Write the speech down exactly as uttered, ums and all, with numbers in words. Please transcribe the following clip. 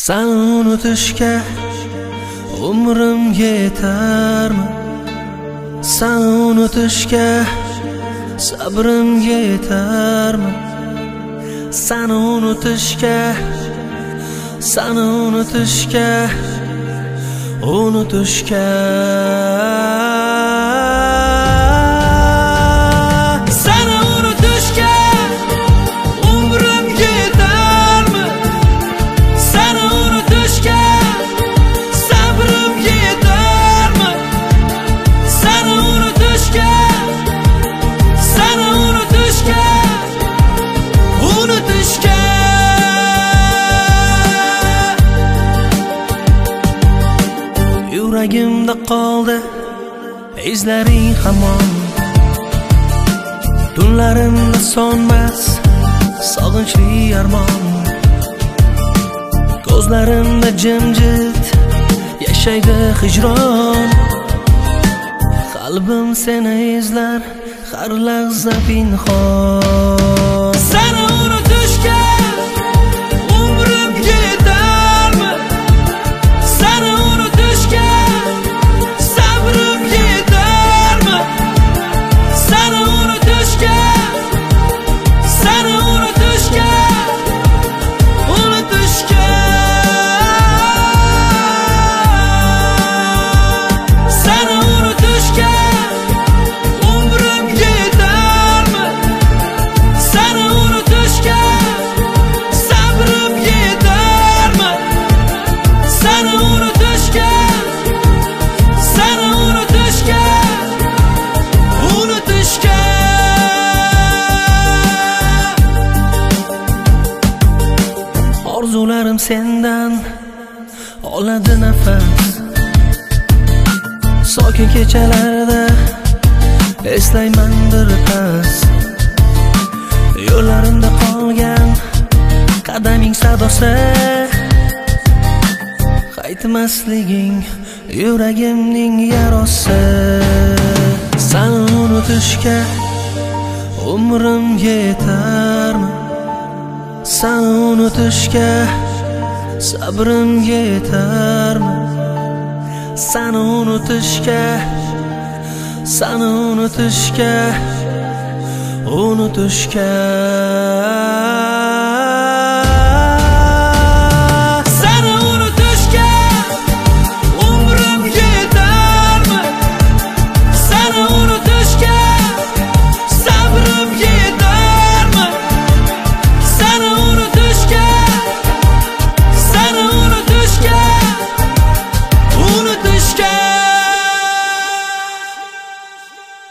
Sen unutishga umrim yetarmi? Sen unutishga sabrim yetarmi? Sen unutishga, sen unutishga, unutishga Yuragimda qoldi izlaring hamon, tunlarimda sonmas sog'inchli armon. Ko'zlarimda jimjit yashaydi hijron, qalbim seni izlar har lahza pinhon. Seni unutishga umrim yetarmi? Seni unutishga sabrim yetarmi? Seni unutishga, seni unutishga, unutishga seni unutishga umrim yetarmi? Seni unutishga sabrim yetarmi? Seni unutishga, seni unutishga, unutishga orzularim sendan oladi nafas. Sokin kechalarda eslayman bir pas, yo'llarimda qolgan qadaming sadosi. Qaytmasliging yuragimning yarosi. Sen unutishga umrim yetarmi? Sen unutishga sabrim yetarmi? Sen unutishga, sen unutishga, unutishga